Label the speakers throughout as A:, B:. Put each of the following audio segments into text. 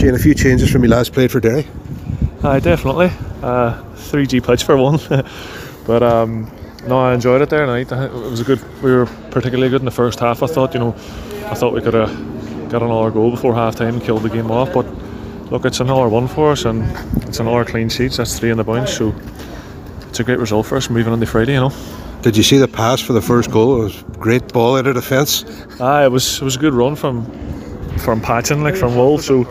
A: Shane, a few changes from you last played for Derry.
B: Definitely. 3G pitch for one. But no, I enjoyed it there tonight. It was a good. We were particularly good in the first half. I thought we could have got another goal before half time and killed the game off. But look, it's another one for us, and it's another clean sheet. That's 3 in the bounce, so it's a great result for us moving on to Friday.
A: Did you see the pass for the first goal? It was a great ball out of the fence.
B: It was a good run from Patchen, like from Wolves. So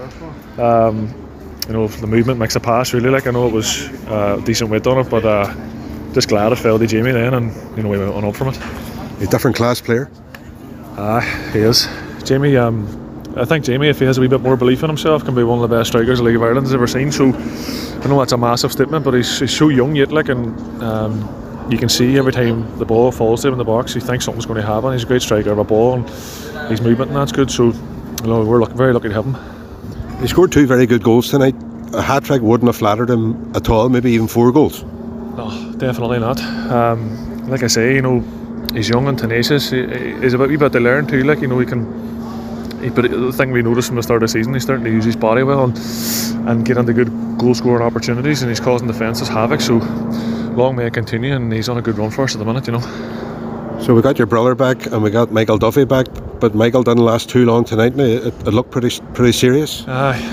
B: the movement makes a pass really. Like I know it was decent weight on it, but just glad it fell to Jamie then, and we went on up from it.
A: A different class player.
B: He is. Jamie. I think Jamie, if he has a wee bit more belief in himself, can be one of the best strikers the League of Ireland has ever seen. So I know that's a massive statement, but he's so young yet, like, and you can see every time the ball falls to him in the box, he thinks something's going to happen. He's a great striker of a ball, and his movement and that's good. So we're very lucky to have him.
A: He scored 2 very good goals tonight. A hat-trick wouldn't have flattered him at all. Maybe even 4 goals.
B: No, definitely not. Like I say, he's young and tenacious. He's a wee bit to learn too. Like he can. But the thing we noticed from the start of the season, he's starting to use his body well and get into good goal scoring opportunities, and he's causing defences havoc. So long may it continue, and he's on a good run for us at the minute.
A: So we got your brother back, and we got Michael Duffy back, but Michael didn't last too long tonight. It looked pretty serious.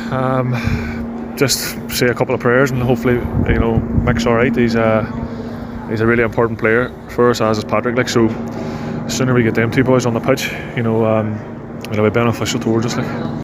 B: Just say a couple of prayers, and hopefully Mick's all right. He's a really important player for us, as is Patrick. Like, so the sooner we get them 2 boys on the pitch, it'll be beneficial towards us. Like.